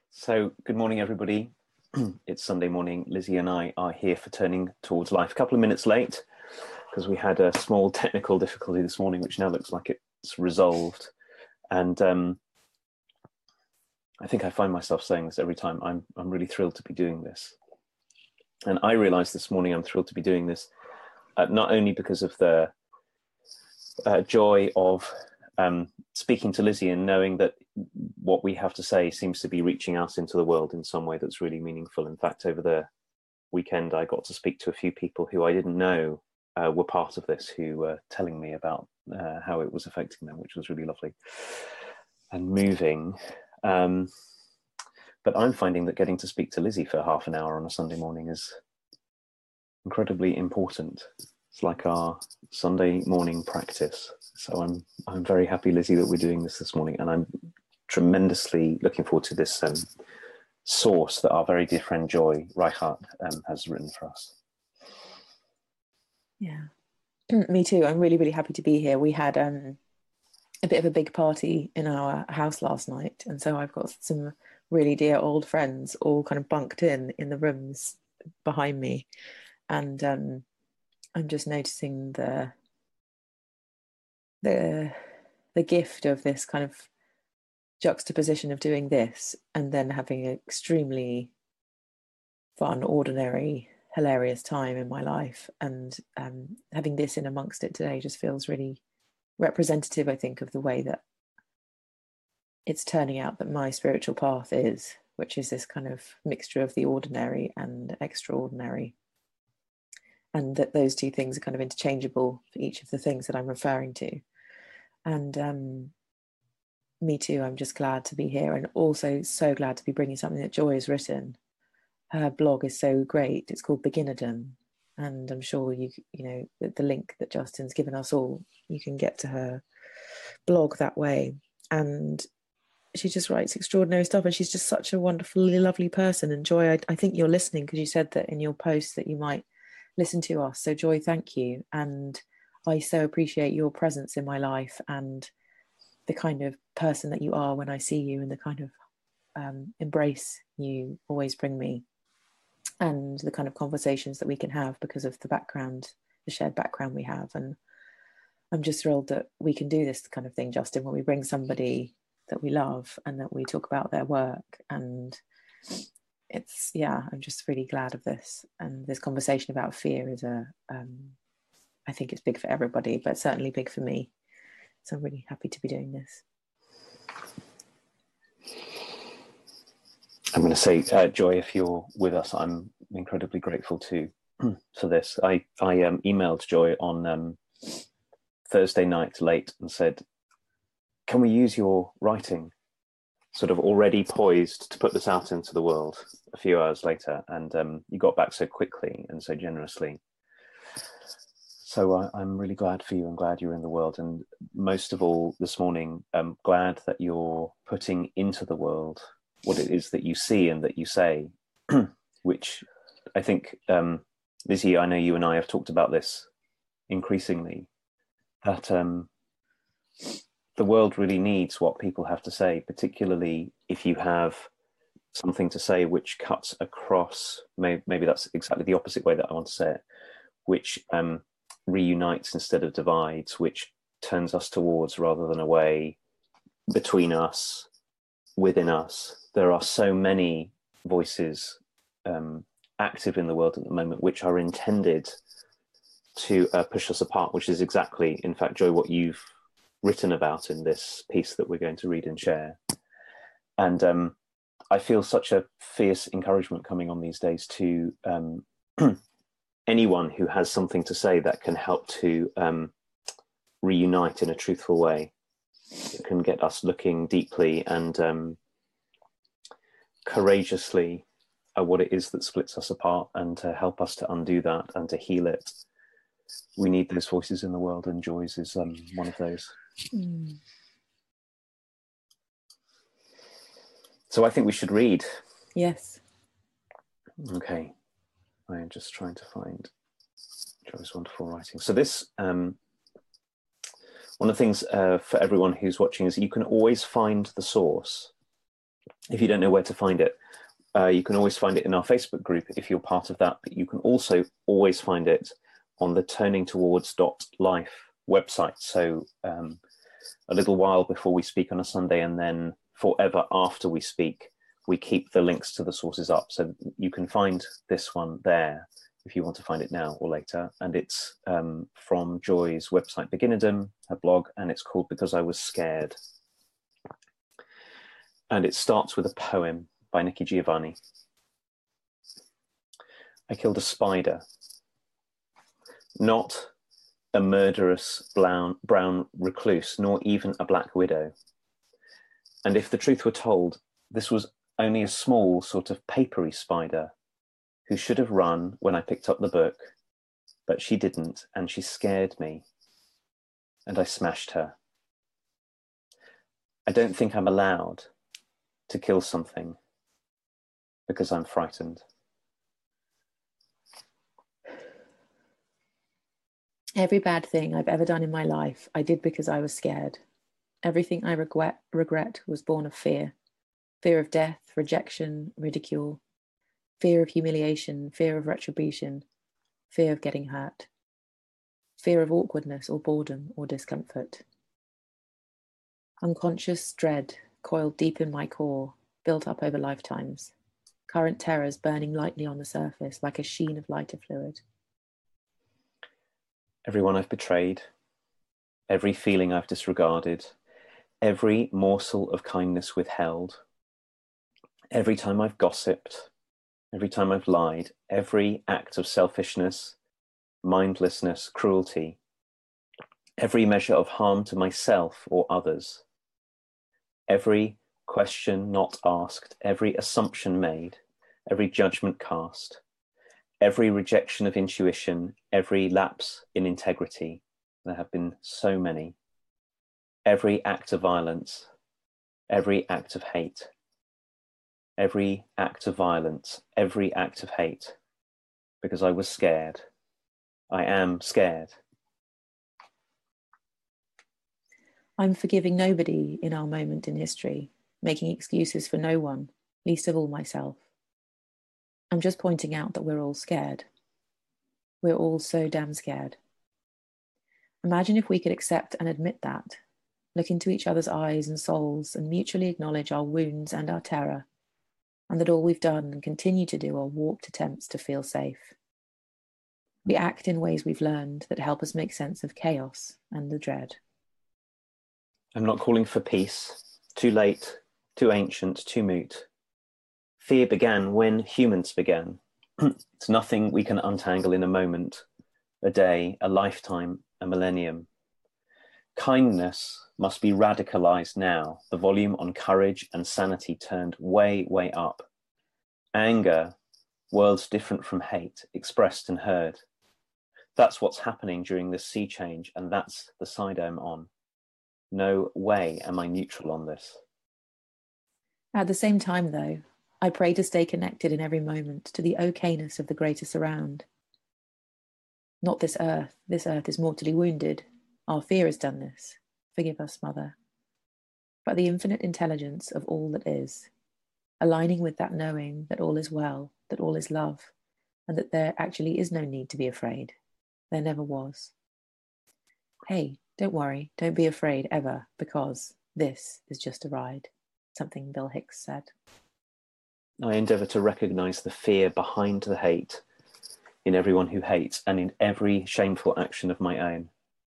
So, good morning, everybody. It's Sunday morning. Lizzie and I are here for Turning Towards Life. A couple of minutes late because we had a small technical difficulty this morning, which now looks like it's resolved. And I think I find myself saying this every time. I'm really thrilled to be doing this. And I realized this morning I'm thrilled to be doing this, not only because of the joy of speaking to Lizzie and knowing that what we have to say seems to be reaching out into the world in some way that's really meaningful. In fact, over the weekend, I got to speak to a few people who I didn't know were part of this, who were telling me about how it was affecting them, which was really lovely and moving. But I'm finding that getting to speak to Lizzie for half an hour on a Sunday morning is incredibly important. It's like our Sunday morning practice. So I'm very happy, Lizzie, that we're doing this morning, and I'm tremendously looking forward to this source that our very dear friend Joy Reichardt has written for us. Yeah, me too. I'm really, really happy to be here. We had a bit of a big party in our house last night, and so I've got some really dear old friends all kind of bunked in the rooms behind me, and I'm just noticing the gift of this kind of juxtaposition of doing this and then having an extremely fun, ordinary, hilarious time in my life, and having this in amongst it today just feels really representative, I think, of the way that it's turning out that my spiritual path is, which is this kind of mixture of the ordinary and extraordinary, and that those two things are kind of interchangeable for each of the things that I'm referring to. And me too, I'm just glad to be here, and also so glad to be bringing something that Joy has written. Her blog is so great. It's called Beginnerdom, and I'm sure you know the link that Justin's given us all, you can get to her blog that way. And she just writes extraordinary stuff, and she's just such a wonderfully lovely person. And Joy, I think you're listening because you said that in your post that you might listen to us. So Joy, thank you. And I so appreciate your presence in my life and the kind of person that you are when I see you, and the kind of embrace you always bring me, and the kind of conversations that we can have because of the background, the shared background we have. And I'm just thrilled that we can do this kind of thing, Justin, when we bring somebody that we love and that we talk about their work. And it's, yeah, I'm just really glad of this. And this conversation about fear is I think it's big for everybody, but certainly big for me. So I'm really happy to be doing this. I'm going to say, Joy, if you're with us, I'm incredibly grateful for this. I emailed Joy on Thursday night late and said, can we use your writing, sort of already poised to put this out into the world, a few hours later? And you got back so quickly and so generously. So I'm really glad for you and glad you're in the world. And most of all this morning, I'm glad that you're putting into the world what it is that you see and that you say, which I think, Lizzie, I know you and I have talked about this increasingly, that the world really needs what people have to say, particularly if you have something to say which cuts across, maybe that's exactly the opposite way that I want to say it, which reunites instead of divides, which turns us towards rather than away, between us, within us. There are so many voices active in the world at the moment which are intended to push us apart, which is exactly, in fact, Joy, what you've written about in this piece that we're going to read and share. And I feel such a fierce encouragement coming on these days to anyone who has something to say that can help to reunite in a truthful way. It can get us looking deeply and courageously at what it is that splits us apart, and to help us to undo that and to heal it. We need those voices in the world, and Joy's is one of those. So I think we should read. Yes. Okay. I am just trying to find Joy's wonderful writing. So this, one of the things for everyone who's watching is you can always find the source. If you don't know where to find it, you can always find it in our Facebook group if you're part of that, but you can also always find it on the turningtowards.life website. So a little while before we speak on a Sunday, and then forever after we speak, we keep the links to the sources up. So you can find this one there if you want to find it now or later. And it's from Joy's website, Beginnerdom, her blog, and it's called Because I Was Scared. And it starts with a poem by Nikki Giovanni. I killed a spider, not a murderous brown recluse, nor even a black widow. And if the truth were told, this was only a small sort of papery spider who should have run when I picked up the book, but she didn't, and she scared me, and I smashed her. I don't think I'm allowed to kill something because I'm frightened. Every bad thing I've ever done in my life, I did because I was scared. Everything I regret was born of fear. Fear of death, rejection, ridicule, fear of humiliation, fear of retribution, fear of getting hurt, fear of awkwardness or boredom or discomfort. Unconscious dread coiled deep in my core, built up over lifetimes. Current terrors burning lightly on the surface like a sheen of lighter fluid. Everyone I've betrayed, every feeling I've disregarded, every morsel of kindness withheld, every time I've gossiped, every time I've lied, every act of selfishness, mindlessness, cruelty, every measure of harm to myself or others, every question not asked, every assumption made, every judgment cast, every rejection of intuition, every lapse in integrity. There have been so many. Every act of violence, every act of hate, every act of violence, every act of hate, because I was scared. I am scared. I'm forgiving nobody in our moment in history, making excuses for no one, least of all myself. I'm just pointing out that we're all scared. We're all so damn scared. Imagine if we could accept and admit that, look into each other's eyes and souls and mutually acknowledge our wounds and our terror, and that all we've done and continue to do are warped attempts to feel safe. We act in ways we've learned that help us make sense of chaos and the dread. I'm not calling for peace. Too late, too ancient, too moot. Fear began when humans began. It's nothing we can untangle in a moment, a day, a lifetime, a millennium. Kindness must be radicalized now, the volume on courage and sanity turned way, way up. Anger, worlds different from hate, expressed and heard. That's what's happening during this sea change, and that's the side I'm on. No way am I neutral on this. At the same time, though, I pray to stay connected in every moment to the okayness of the greater surround. Not this earth. This earth is mortally wounded. Our fear has done this. Forgive us, Mother. But the infinite intelligence of all that is, aligning with that knowing that all is well, that all is love, and that there actually is no need to be afraid. There never was. Hey, don't worry, don't be afraid ever, because this is just a ride. Something Bill Hicks said. I endeavour to recognise the fear behind the hate in everyone who hates and in every shameful action of my own.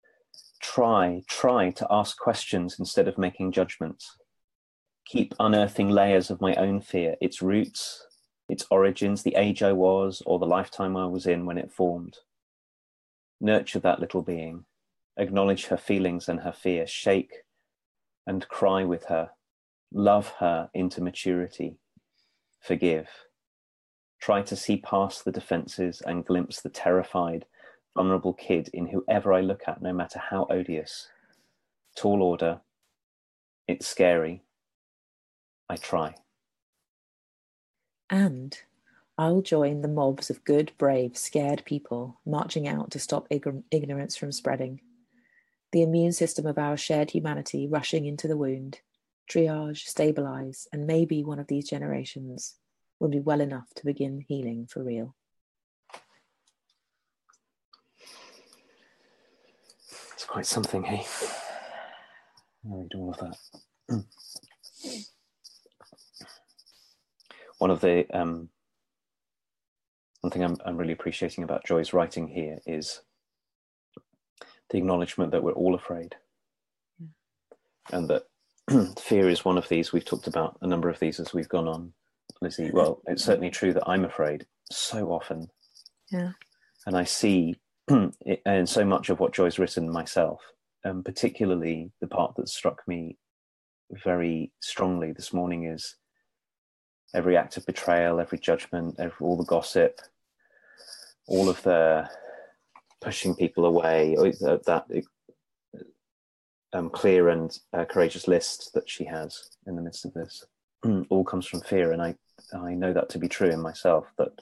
Try to ask questions instead of making judgments. Keep unearthing layers of my own fear, its roots, its origins, the age I was, or the lifetime I was in when it formed. Nurture that little being. Acknowledge her feelings and her fear. Shake and cry with her. Love her into maturity. Forgive. Try to see past the defenses and glimpse the terrified, vulnerable kid in whoever I look at, no matter how odious. Tall order. It's scary. I try. And I'll join the mobs of good, brave, scared people marching out to stop ignorance from spreading. The immune system of our shared humanity rushing into the wound, triage, stabilize, and maybe one of these generations will be well enough to begin healing for real. It's quite something, hey? I read all of that. One of the one thing I'm really appreciating about Joy's writing here is the acknowledgement that we're all afraid, and that fear is one of these. We've talked about a number of these as we've gone on, Lizzie. Well, it's certainly true that I'm afraid so often, and I see and so much of what Joy's written myself, particularly the part that struck me very strongly this morning is every act of betrayal, every judgment, all the gossip, all of the pushing people away, that clear and courageous list that she has in the midst of this, all comes from fear. And I know that to be true in myself, that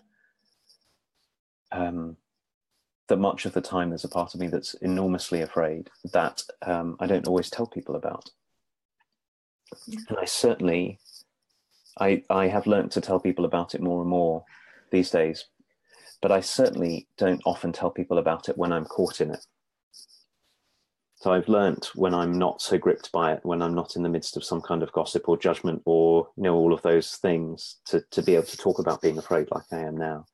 that much of the time there's a part of me that's enormously afraid that I don't always tell people about. And I certainly, I have learned to tell people about it more and more these days, but I certainly don't often tell people about it when I'm caught in it. So I've learnt when I'm not so gripped by it, when I'm not in the midst of some kind of gossip or judgment or, you know, all of those things, to be able to talk about being afraid like I am now.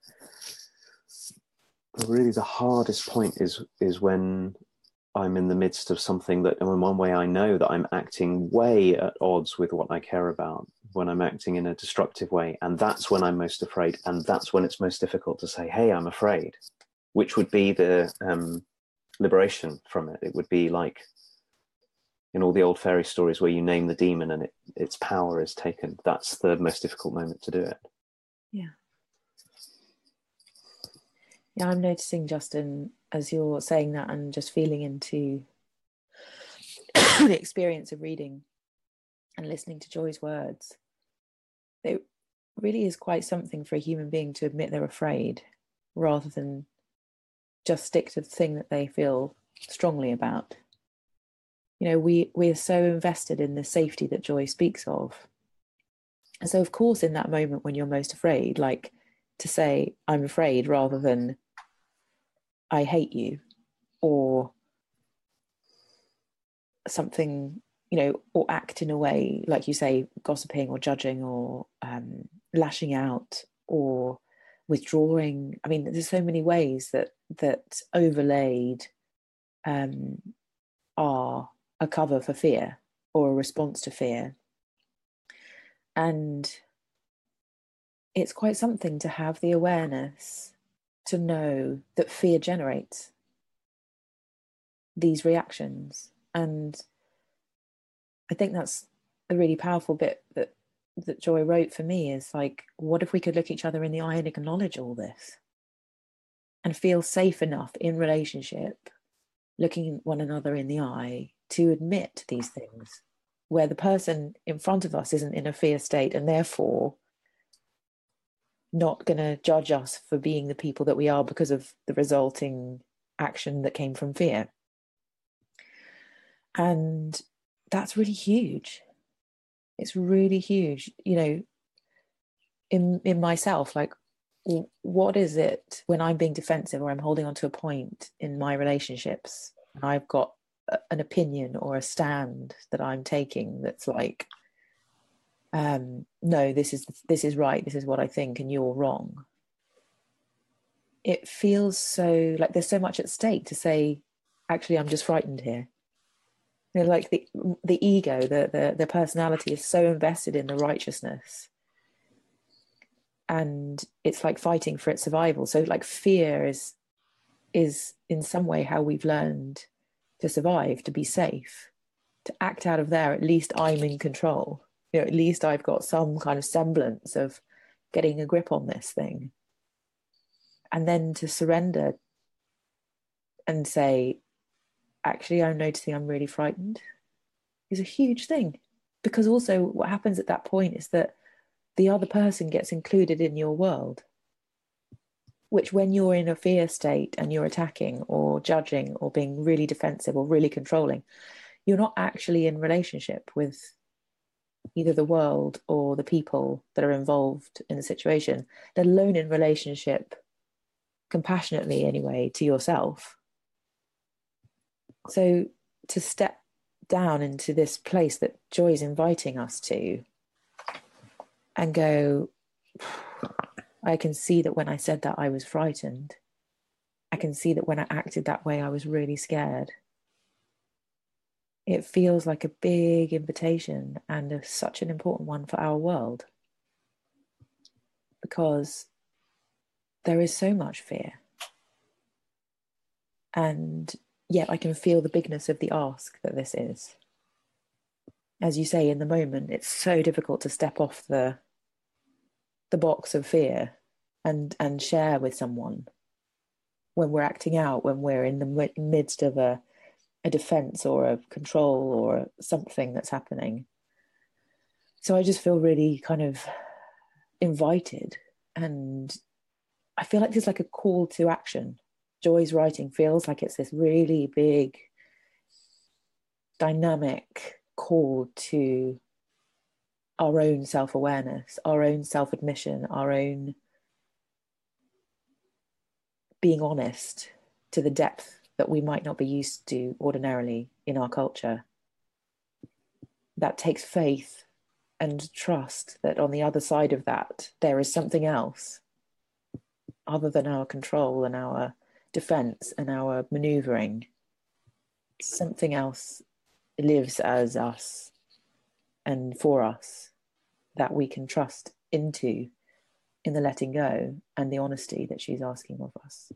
But really the hardest point is when I'm in the midst of something that in one way I know that I'm acting way at odds with what I care about, when I'm acting in a destructive way. And that's when I'm most afraid. And that's when it's most difficult to say, hey, I'm afraid, which would be the liberation from it. It would be like in all the old fairy stories where you name the demon and its power is taken. That's the most difficult moment to do it. Yeah, I'm noticing, Justin, as you're saying that and just feeling into the experience of reading and listening to Joy's words, it really is quite something for a human being to admit they're afraid rather than just stick to the thing that they feel strongly about. You know, we're so invested in the safety that Joy speaks of. And so, of course, in that moment when you're most afraid, like to say, I'm afraid rather than I hate you or something, you know, or act in a way, like you say, gossiping or judging or lashing out or withdrawing. I mean, there's so many ways that overlaid are a cover for fear or a response to fear. And it's quite something to have the awareness to know that fear generates these reactions. And I think that's a really powerful bit that Joy wrote for me, is like, what if we could look each other in the eye and acknowledge all this and feel safe enough in relationship, looking one another in the eye, to admit these things, where the person in front of us isn't in a fear state and therefore not going to judge us for being the people that we are because of the resulting action that came from fear. And that's really huge. It's really huge, you know, in myself, like, what is it when I'm being defensive or I'm holding on to a point in my relationships and I've got an opinion or a stand that I'm taking that's like, no, this is right, this is what I think, and you're wrong. It feels so like there's so much at stake to say, actually, I'm just frightened here. You know, like the ego, the personality is so invested in the righteousness, and it's like fighting for its survival. So like fear is in some way how we've learned to survive, to be safe, to act out of there. At least I'm in control. You know, at least I've got some kind of semblance of getting a grip on this thing. And then to surrender and say, actually, I'm noticing I'm really frightened, is a huge thing. Because also what happens at that point is that the other person gets included in your world, which when you're in a fear state and you're attacking or judging or being really defensive or really controlling, you're not actually in relationship with either the world or the people that are involved in the situation, let alone in relationship, compassionately anyway, to yourself. So to step down into this place that Joy is inviting us to and go, I can see that when I said that I was frightened. I can see that when I acted that way, I was really scared. It feels like a big invitation and such an important one for our world, because there is so much fear. And yet I can feel the bigness of the ask that this is. As you say, in the moment, it's so difficult to step off the box of fear and share with someone when we're acting out, when we're in the midst of a defense or a control or something that's happening. So I just feel really kind of invited, and I feel like there's like a call to action. Joy's writing feels like it's this really big, dynamic call to our own self-awareness, our own self-admission, our own being honest to the depth that we might not be used to ordinarily in our culture. That takes faith and trust that on the other side of that, there is something else other than our control and our defense and our maneuvering. Something else lives as us and for us that we can trust into in the letting go and the honesty that she's asking of us.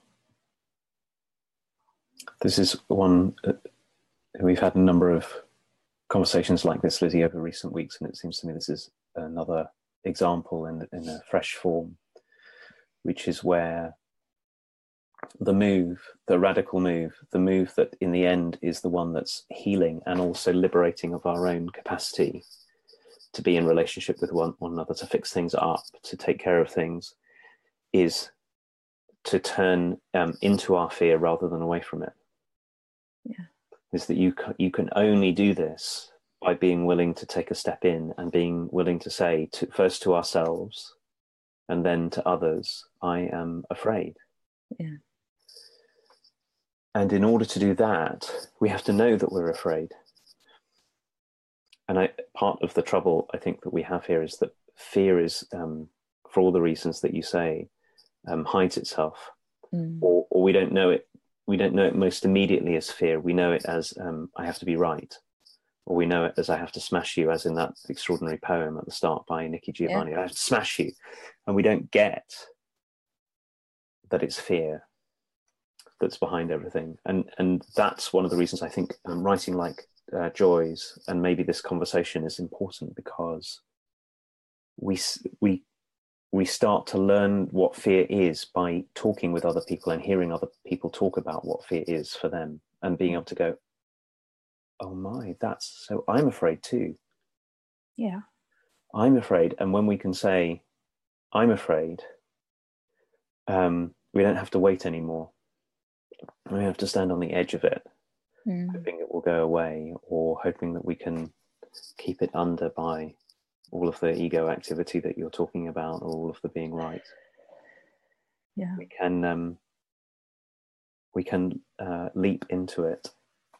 This is one, we've had a number of conversations like this, Lizzie, over recent weeks, and it seems to me this is another example in a fresh form, which is where the move, the radical move, the move that in the end is the one that's healing and also liberating of our own capacity to be in relationship with one another, to fix things up, to take care of things, is to turn into our fear rather than away from it. Yeah. Is that you can only do this by being willing to take a step in and being willing to say first to ourselves and then to others, I am afraid. Yeah. And in order to do that, we have to know that we're afraid. And part of the trouble I think that we have here is that fear is, for all the reasons that you say, hides itself, or we don't know it. We don't know it most immediately as fear. We know it as I have to be right, or we know it as I have to smash you, as in that extraordinary poem at the start by Nikki Giovanni. Yeah. I have to smash you, and we don't get that it's fear that's behind everything. And that's one of the reasons I think writing like Joy's and maybe this conversation is important, because we start to learn what fear is by talking with other people and hearing other people talk about what fear is for them, and being able to go, oh my, that's so, I'm afraid too. Yeah. I'm afraid. And when we can say, I'm afraid, we don't have to wait anymore. We have to stand on the edge of it, hoping it will go away, or hoping that we can keep it under by all of the ego activity that you're talking about, or all of the being right. Yeah. We can leap into it,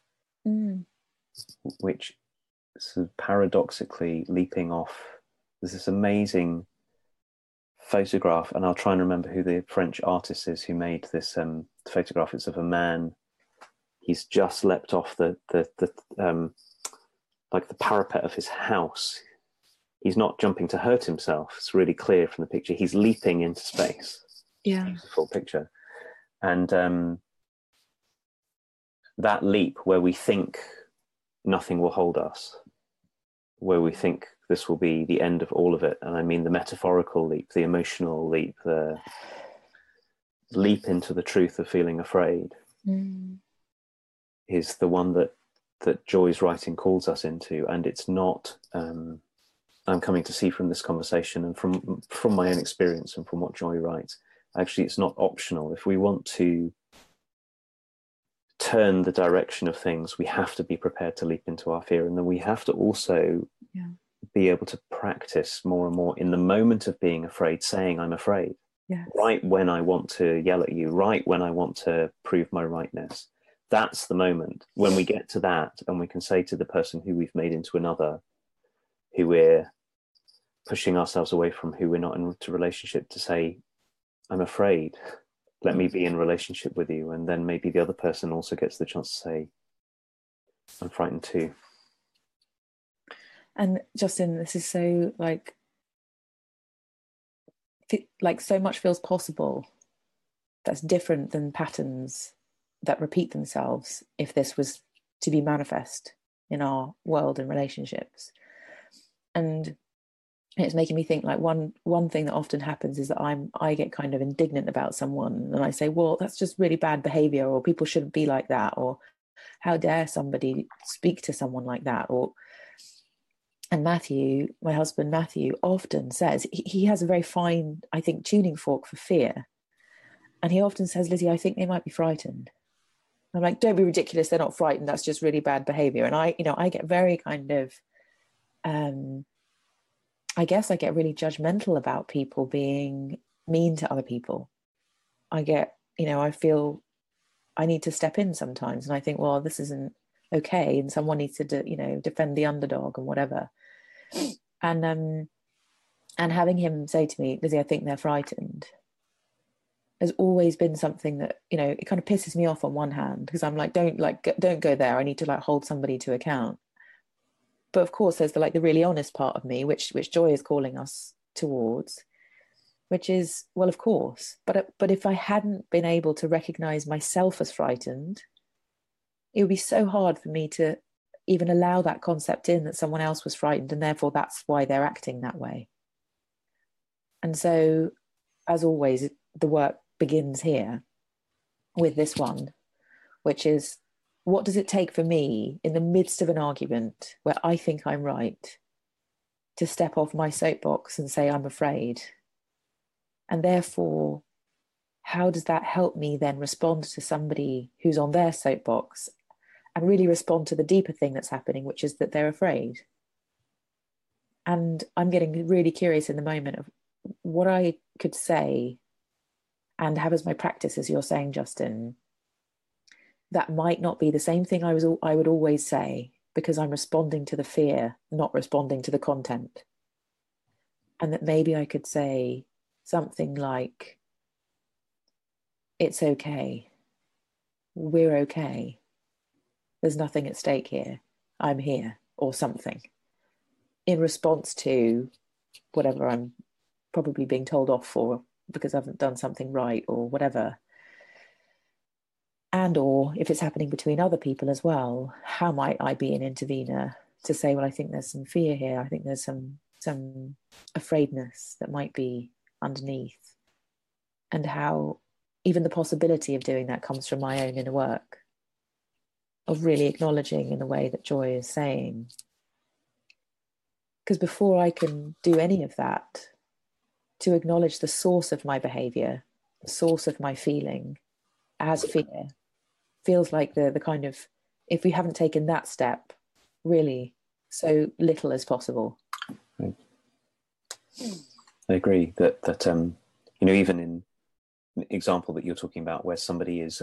which sort of paradoxically leaping off. There's this amazing photograph, and I'll try and remember who the French artist is who made this photograph. It's of a man. He's just leapt off the like the parapet of his house. He's not jumping to hurt himself. It's really clear from the picture. He's leaping into space. Yeah. Beautiful picture. And that leap where we think nothing will hold us, where we think this will be the end of all of it. And I mean the metaphorical leap, the emotional leap, the leap into the truth of feeling afraid is the one that Joy's writing calls us into. And it's not, I'm coming to see from this conversation and from my own experience and from what Joy writes, actually it's not optional. If we want to turn the direction of things, we have to be prepared to leap into our fear, and then we have to also be able to practice more and more in the moment of being afraid, saying I'm afraid. Yes. Right when I want to yell at you, right when I want to prove my rightness. That's the moment when we get to that, and we can say to the person who we've made into another, who we're pushing ourselves away from, who we're not in a relationship, to say, I'm afraid, let me be in relationship with you. And then maybe the other person also gets the chance to say, I'm frightened too. And Justin, this is so like so much feels possible that's different than patterns that repeat themselves if this was to be manifest in our world and relationships. And it's making me think, like, one thing that often happens is that I get kind of indignant about someone, and I say, well, that's just really bad behavior, or people shouldn't be like that, or how dare somebody speak to someone like that. And Matthew, my husband Matthew, often says, he has a very fine, I think, tuning fork for fear. And he often says, Lizzie, I think they might be frightened. I'm like, don't be ridiculous. They're not frightened. That's just really bad behavior. And I get very kind of, I guess I get really judgmental about people being mean to other people. I get, I feel I need to step in sometimes. And I think, well, this isn't okay. And someone needs to, defend the underdog and whatever. And having him say to me, Lizzie, I think they're frightened, has always been something that, it kind of pisses me off on one hand, because I'm like, don't go there. I need to hold somebody to account. But of course, there's the really honest part of me, which Joy is calling us towards, which is, well, of course. But if I hadn't been able to recognize myself as frightened, it would be so hard for me to even allow that concept in, that someone else was frightened, and therefore that's why they're acting that way. And so, as always, the work begins here with this one, which is, what does it take for me in the midst of an argument where I think I'm right to step off my soapbox and say I'm afraid? And therefore, how does that help me then respond to somebody who's on their soapbox and really respond to the deeper thing that's happening, which is that they're afraid? And I'm getting really curious in the moment of what I could say and have as my practice, as you're saying, Justin, that might not be the same thing I would always say, because I'm responding to the fear, not responding to the content. And that maybe I could say something like, it's okay. We're okay. There's nothing at stake here. I'm here, or something, in response to whatever I'm probably being told off for because I haven't done something right or whatever. And or if it's happening between other people as well, how might I be an intervener to say, well, I think there's some fear here. I think there's some afraidness that might be underneath. And how even the possibility of doing that comes from my own inner work, of really acknowledging in the way that Joy is saying. Because before I can do any of that, to acknowledge the source of my behavior, the source of my feeling as fear, feels like the kind of, if we haven't taken that step, really so little as possible. Right. I agree that even in an example that you're talking about, where somebody is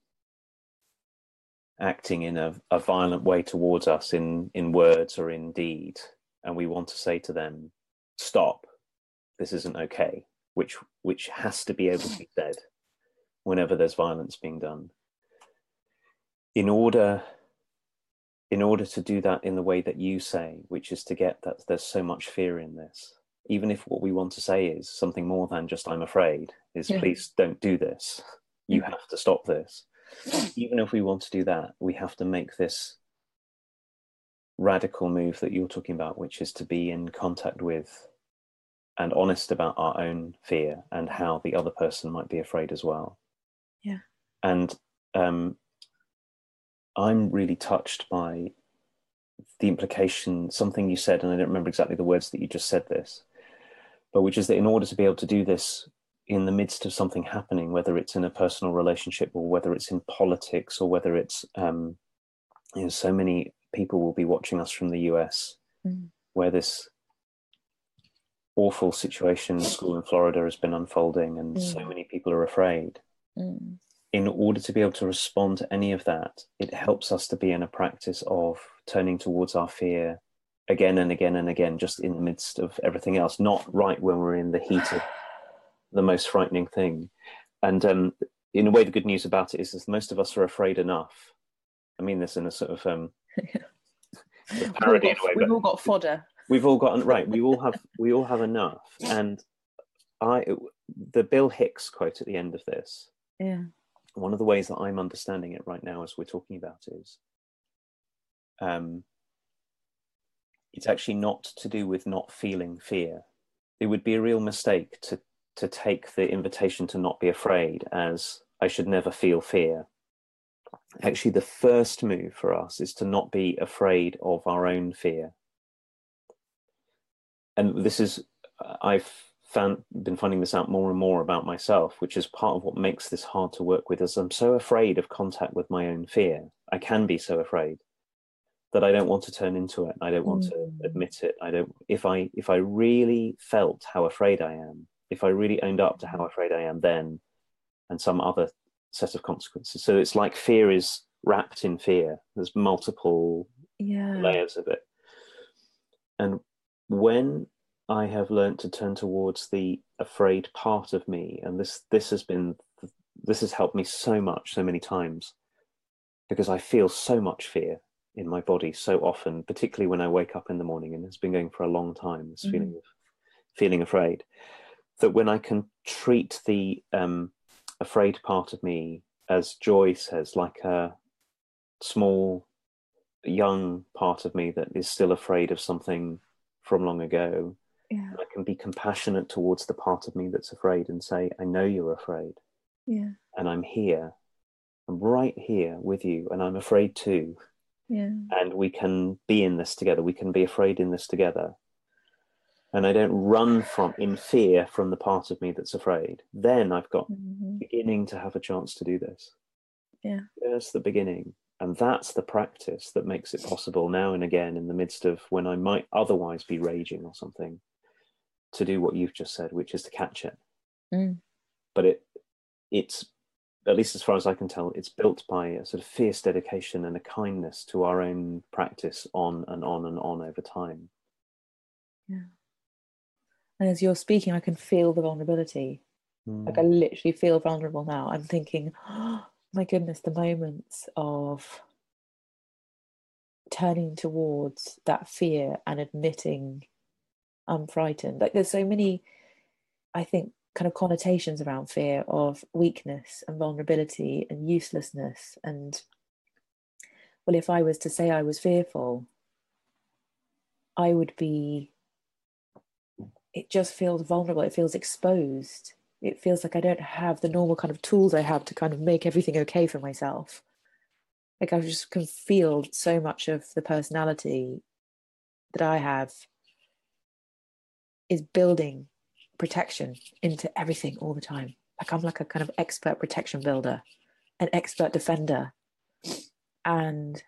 acting in a violent way towards us in words or in deed, and we want to say to them, stop, this isn't okay, which has to be able to be said whenever there's violence being done. In order to do that in the way that you say, which is to get that there's so much fear in this, even if what we want to say is something more than just I'm afraid, is please don't do this, you have to stop this. Even if we want to do that, we have to make this radical move that you're talking about, which is to be in contact with and honest about our own fear and how the other person might be afraid as well. Yeah. And I'm really touched by the implication, something you said, and I don't remember exactly the words that you just said this, but which is that in order to be able to do this in the midst of something happening, whether it's in a personal relationship or whether it's in politics or whether it's, so many people will be watching us from the US where this awful situation in school in Florida has been unfolding and so many people are afraid. In order to be able to respond to any of that, it helps us to be in a practice of turning towards our fear again and again and again, just in the midst of everything else, not right when we're in the heat of the most frightening thing. And in a way, the good news about it is that most of us are afraid enough. I mean this in a sort of parody in a way, we've all got fodder. We've all got, right, we all have enough. And the Bill Hicks quote at the end of this, one of the ways that I'm understanding it right now as we're talking about is it's actually not to do with not feeling fear. It would be a real mistake to take the invitation to not be afraid as I should never feel fear. Actually, the first move for us is to not be afraid of our own fear. And this is, I've been finding this out more and more about myself, which is part of what makes this hard to work with, is I'm so afraid of contact with my own fear. I can be so afraid that I don't want to turn into it. I don't want to admit it. If I really felt how afraid I am, if I really owned up to how afraid I am then, and some other set of consequences. So it's like fear is wrapped in fear. There's multiple layers of it. And when I have learned to turn towards the afraid part of me, and this has helped me so much, so many times, because I feel so much fear in my body so often, particularly when I wake up in the morning, and it's been going for a long time, this feeling of feeling afraid, that when I can treat the afraid part of me, as Joy says, like a small, young part of me that is still afraid of something from long ago, I can be compassionate towards the part of me that's afraid and say, I know you're afraid. And I'm here. I'm right here with you, and I'm afraid too. And we can be in this together. We can be afraid in this together. And I don't run in fear from the part of me that's afraid. Then I've got beginning to have a chance to do this. That's the beginning. And that's the practice that makes it possible now and again, in the midst of when I might otherwise be raging or something, to do what you've just said, which is to catch it. But it's, at least as far as I can tell, it's built by a sort of fierce dedication and a kindness to our own practice on and on and on over time. And as you're speaking, I can feel the vulnerability. Like I literally feel vulnerable now. I'm thinking, oh my goodness, the moments of turning towards that fear and admitting I'm frightened. Like there's so many, I think, kind of connotations around fear of weakness and vulnerability and uselessness. And well, if I was to say I was fearful, I would be, it just feels vulnerable. It feels exposed. It feels like I don't have the normal kind of tools I have to kind of make everything okay for myself. Like I just can feel so much of the personality that I have is building protection into everything all the time. Like I'm like a kind of expert protection builder, an expert defender. And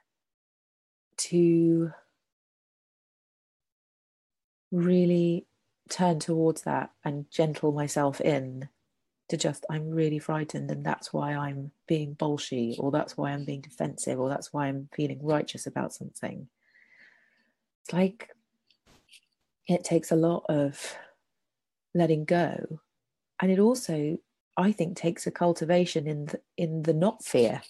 to really turn towards that and gentle myself in to just, I'm really frightened and that's why I'm being bolshy, or that's why I'm being defensive, or that's why I'm feeling righteous about something. It's like it takes a lot of letting go. And it also, I think, takes a cultivation in the not fear.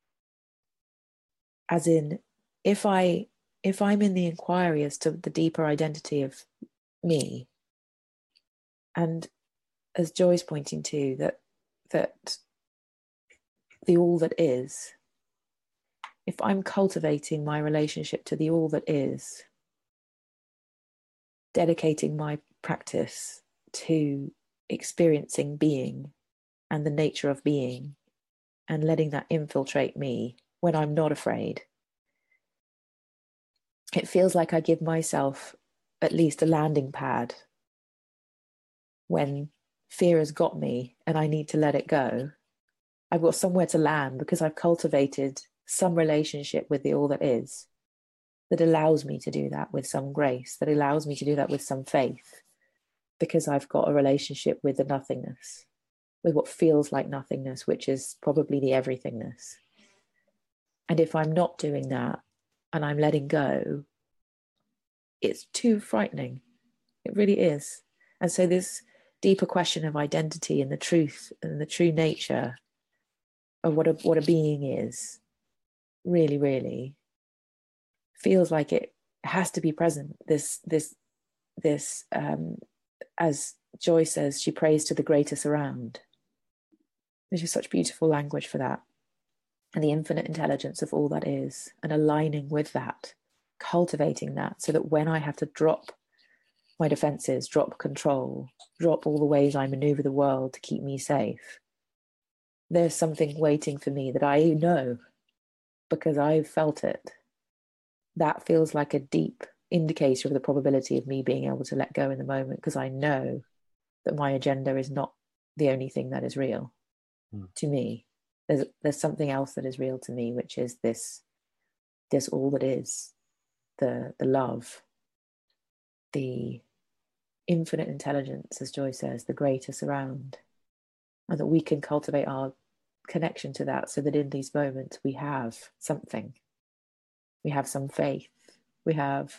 As in, if I'm in the inquiry as to the deeper identity of me, and as Joy's pointing to, that the all that is, if I'm cultivating my relationship to the all that is, dedicating my practice to experiencing being and the nature of being, and letting that infiltrate me when I'm not afraid, it feels like I give myself at least a landing pad when fear has got me and I need to let it go. I've got somewhere to land because I've cultivated some relationship with the all that is. that allows me to do that with some grace, that allows me to do that with some faith, because I've got a relationship with the nothingness, with what feels like nothingness, which is probably the everythingness. And if I'm not doing that and I'm letting go, it's too frightening. It really is. And so this deeper question of identity and the truth and the true nature of what a being is really, really feels like it has to be present. This as Joy says, she prays to the greater surround. There's just such beautiful language for that. And the infinite intelligence of all that is, and aligning with that, cultivating that, so that when I have to drop my defenses, drop control, drop all the ways I maneuver the world to keep me safe, there's something waiting for me that I know because I've felt it. That feels like a deep indicator of the probability of me being able to let go in the moment, because I know that my agenda is not the only thing that is real to me. There's something else that is real to me, which is this all that is, the love, the infinite intelligence, as Joy says, the greater surround, and that we can cultivate our connection to that, so that in these moments we have something, we have some faith, we have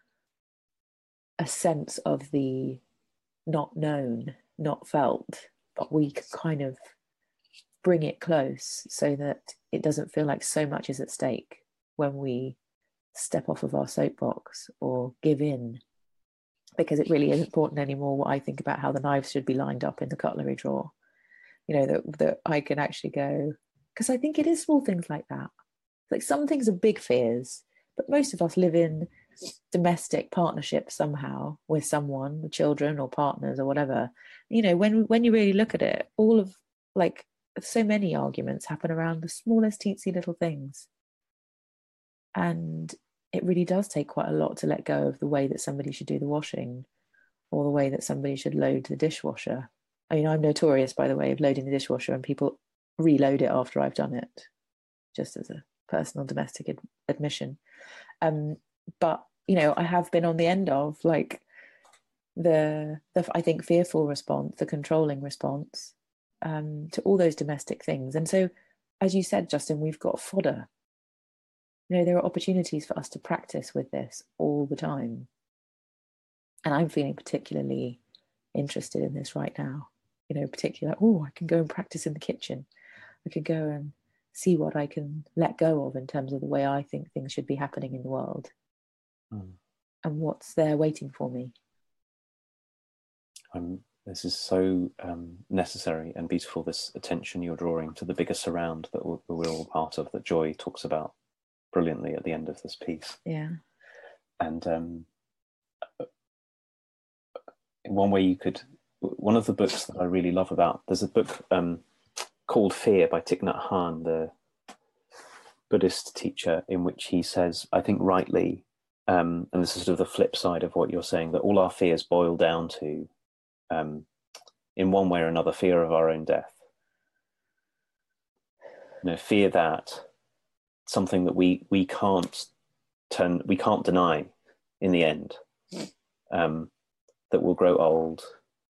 a sense of the not known, not felt, but we can kind of bring it close so that it doesn't feel like so much is at stake when we step off of our soapbox or give in, because it really isn't important anymore what I think about how the knives should be lined up in the cutlery drawer. You know, that I can actually go, because I think it is small things like that. Like some things are big fears, but most of us live in domestic partnership somehow with someone, with children or partners or whatever. You know, when you really look at it, all of, like, so many arguments happen around the smallest teensy little things. And it really does take quite a lot to let go of the way that somebody should do the washing, or the way that somebody should load the dishwasher. I mean, I'm notorious, by the way, of loading the dishwasher, and people reload it after I've done it, just as a personal domestic admission. But, you know, I have been on the end of, like, the I think fearful response, the controlling response, to all those domestic things. And so, as you said, Justin, we've got fodder. You know, there are opportunities for us to practice with this all the time. And I'm feeling particularly interested in this right now. You know, particularly, like, oh, I can go and practice in the kitchen. I could go and see what I can let go of in terms of the way I think things should be happening in the world, and what's there waiting for me. This is so necessary and beautiful, this attention you're drawing to the bigger surround that we're all part of, that Joy talks about brilliantly at the end of this piece. Yeah. And in one way, one of the books that I really love about, there's a book called Fear by Thich Nhat Hanh, the Buddhist teacher, in which he says, I think rightly, and this is sort of the flip side of what you're saying, that all our fears boil down to, in one way or another, fear of our own death. You know, fear that something that we can't deny in the end, that we'll grow old.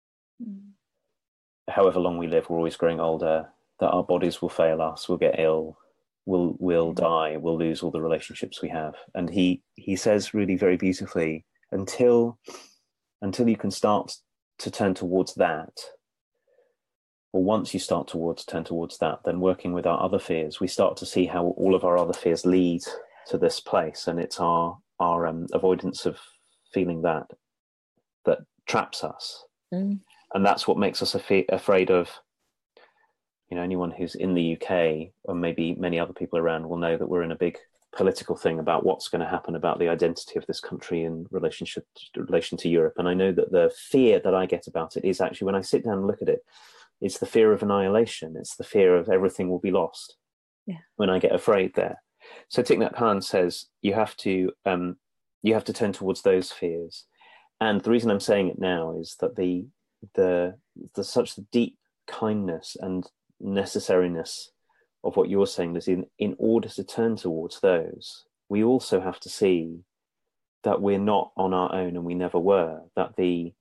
However long we live, we're always growing older, that our bodies will fail us, we'll get ill, we'll die, we'll lose all the relationships we have. And he says really very beautifully, until you can start to turn towards that, or once you start turn towards that, then working with our other fears, we start to see how all of our other fears lead to this place. And it's our avoidance of feeling that traps us. And that's what makes us afraid of, you know, anyone who's in the UK, or maybe many other people around, will know that we're in a big political thing about what's going to happen about the identity of this country in relation to Europe. And I know that the fear that I get about it is actually, when I sit down and look at it, it's the fear of annihilation. It's the fear of everything will be lost. Yeah. When I get afraid there. So Thich Nhat Hanh says you have to turn towards those fears. And the reason I'm saying it now is that the such deep kindness and necessariness of what you're saying is in order to turn towards those, we also have to see that we're not on our own, and we never were, that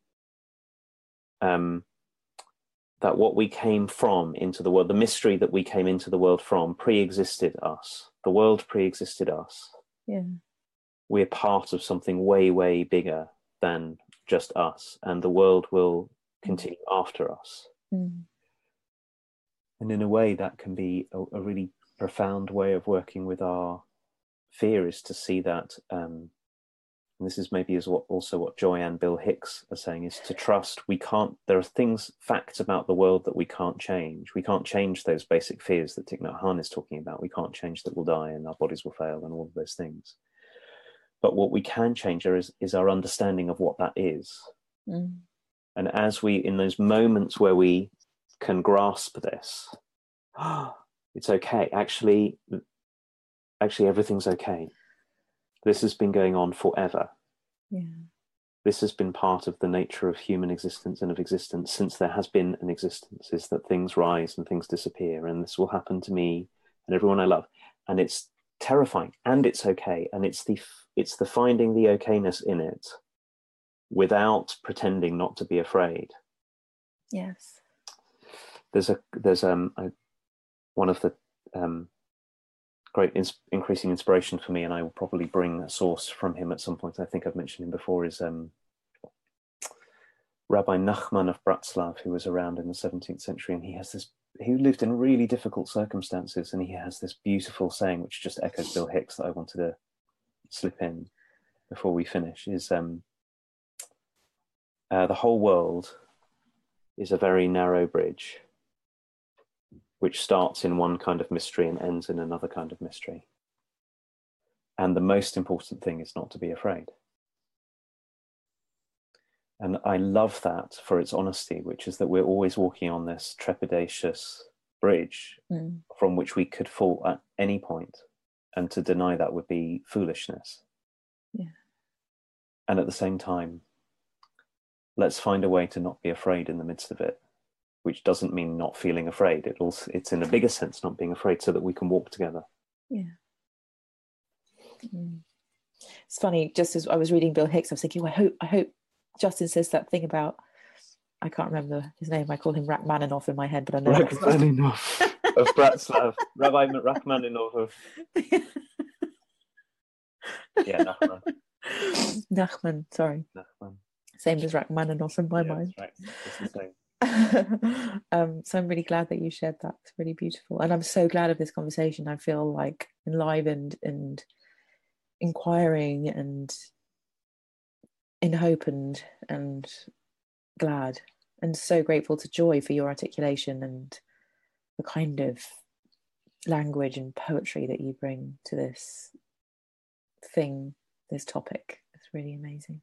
that what we came from into the world, the mystery that we came into the world from, pre-existed us. The world pre-existed us. Yeah. We're part of something way, way bigger than just us, and the world will continue after us. Mm. And in a way, that can be a really profound way of working with our fear, is to see that, and this is maybe also what Joy and Bill Hicks are saying, is to trust there are facts about the world that we can't change. We can't change those basic fears that Thich Nhat Hanh is talking about. We can't change that we'll die and our bodies will fail and all of those things. But what we can change is our understanding of what that is. Mm. And as in those moments where we can grasp this, it's okay. Actually, everything's okay. This has been going on forever. Yeah. This has been part of the nature of human existence and of existence since there has been an existence, is that things rise and things disappear, and this will happen to me and everyone I love. And it's terrifying, and it's okay. And it's the finding the okayness in it without pretending not to be afraid. Yes. There's one of the great increasing inspiration for me, and I will probably bring a source from him at some point. I think I've mentioned him before, is Rabbi Nachman of Bratslav, who was around in the 17th century, and he lived in really difficult circumstances, and he has this beautiful saying which just echoes Bill Hicks that I wanted to slip in before we finish, is the whole world is a very narrow bridge which starts in one kind of mystery and ends in another kind of mystery. And the most important thing is not to be afraid. And I love that for its honesty, which is that we're always walking on this trepidatious bridge from which we could fall at any point, and to deny that would be foolishness. Yeah. And at the same time, let's find a way to not be afraid in the midst of it, which doesn't mean not feeling afraid. It's in a bigger sense not being afraid, so that we can walk together. Yeah. Mm. It's funny, just as I was reading Bill Hicks, I was thinking, I hope Justin says that thing about, I can't remember his name, I call him Rachmaninoff in my head, but I know Rachmaninoff of Bratslav. Rabbi Rachmaninoff of Nachman. Nachman, sorry. Nachman. Same as Rachmaninoff in my mind. That's right. It's the same. So I'm really glad that you shared that. It's really beautiful, and I'm so glad of this conversation. I feel like enlivened and inquiring and in hope and glad, and so grateful to Joy for your articulation and the kind of language and poetry that you bring to this topic. It's really amazing.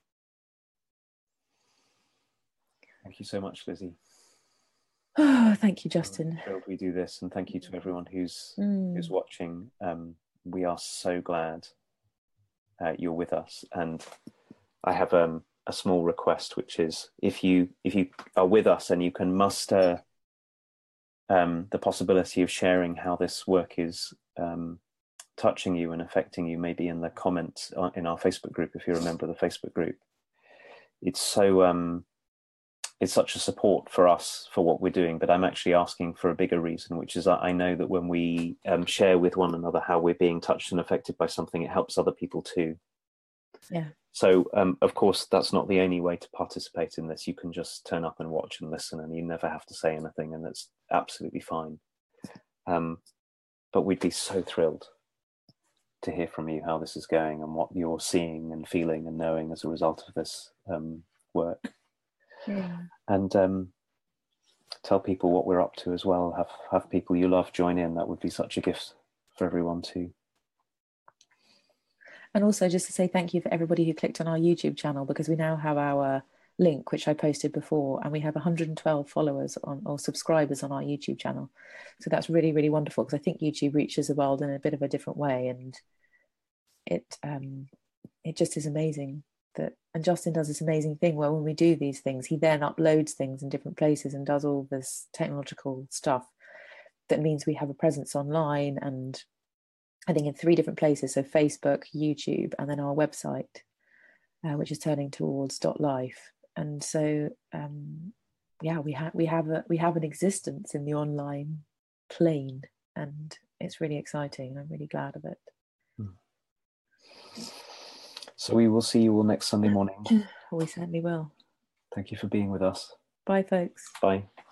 Thank you so much, Lizzie. Oh, thank you, Justin. We do this, and thank you to everyone who's watching. We are so glad you're with us, and I have a small request, which is if you are with us and you can muster the possibility of sharing how this work is touching you and affecting you, maybe in the comments in our Facebook group, if you're a member of the Facebook group. It's so it's such a support for us for what we're doing, but I'm actually asking for a bigger reason, which is I know that when we share with one another how we're being touched and affected by something, it helps other people too. Yeah. So, of course, that's not the only way to participate in this. You can just turn up and watch and listen, and you never have to say anything, and that's absolutely fine. But we'd be so thrilled to hear from you how this is going and what you're seeing and feeling and knowing as a result of this work. Yeah. And tell people what we're up to as well. Have people you love join in. That would be such a gift for everyone too. And also just to say thank you for everybody who clicked on our YouTube channel, because we now have our link, which I posted before, and we have 112 followers or subscribers on our YouTube channel. So that's really, really wonderful, because I think YouTube reaches the world in a bit of a different way, and it just is amazing and Justin does this amazing thing where when we do these things, he then uploads things in different places and does all this technological stuff that means we have a presence online, and I think in 3 different places. So Facebook, YouTube, and then our website, which is turning towards .life. And so, yeah, we have an existence in the online plane, and it's really exciting. I'm really glad of it. So we will see you all next Sunday morning. We certainly will. Thank you for being with us. Bye, folks. Bye.